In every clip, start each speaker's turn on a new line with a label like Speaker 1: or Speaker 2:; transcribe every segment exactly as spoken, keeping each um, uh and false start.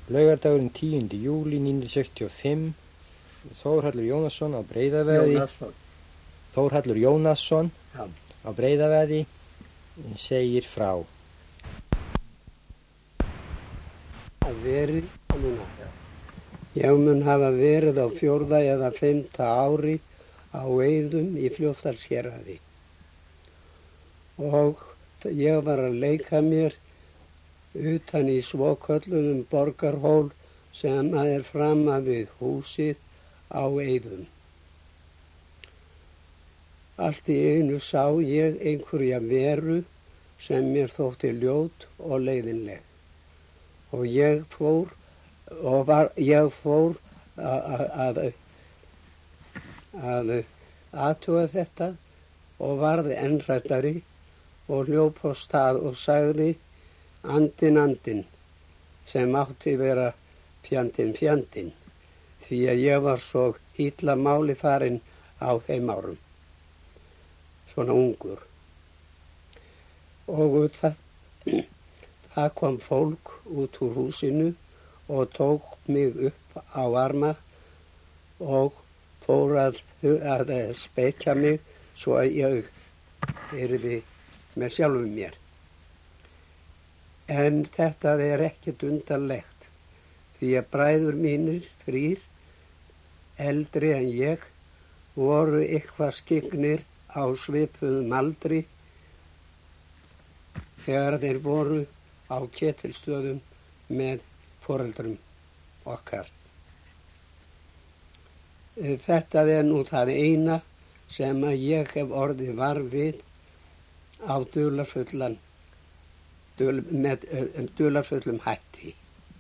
Speaker 1: Laugardagurinn tíundi júlí nítján hundruð sextíu og fimm. Þórhallur Jónasson á Breiðaveði.
Speaker 2: Jónasson.
Speaker 1: Þórhallur Jónasson
Speaker 2: Já.
Speaker 1: á Breiðaveði segir frá.
Speaker 2: Að verið núna. Ég mun hafa verið á fjórða eða fimmta ári á Eiðum í Fljótsdalshéraði. Og ég var að leika mér utan í svokölluðum borgarhól sem er framma við húsið á Eiðum. Allt í einu sá ég einhverja veru sem mér þótti ljót og leiðinleg. Og ég fór, og var, ég fór að, að, að athuga þetta og varð enn hræddari og hljóp á stað og sagði andinn, andinn, sem átti vera fjandinn, fjandinn, því að ég var svo illa máli farinn á þeim árum, svona ungur. Og það, það kom fólk út úr húsinu og tók mig upp á arma og fór að, að spekja mig svo að ég yrði með sjálfum mér. En þetta er ekkert undarlegt, því að bræður mínir þrír, eldri en ég, voru eitthvað skyggnir á svipuðum aldri þegar þeir voru á Ketilsstöðum með foreldrum okkar. Þetta er nú það eina sem að ég hef orðið var við á dularfullan, dul, með um, dularfullum hætti.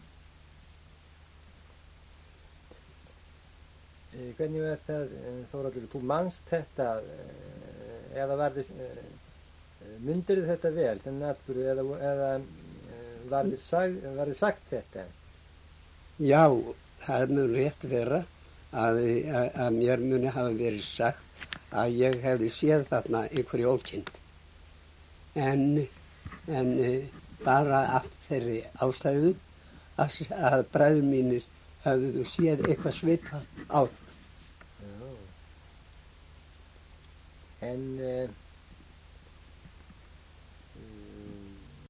Speaker 1: Hvernig er það, Þórhallur, þú manst þetta, eða var þið, mundir þið þetta vel, þennan atburð, eða, eða var þið sag, var þið sagt þetta?
Speaker 2: Já, það mun rétt vera að, að, að mér muni hafa verið sagt að ég hefði séð þarna einhverju ókynnt. En, en bara af þeirri ástæðu að, að bræður mínir höfðu séð eitthvað svipað á.
Speaker 1: Já. En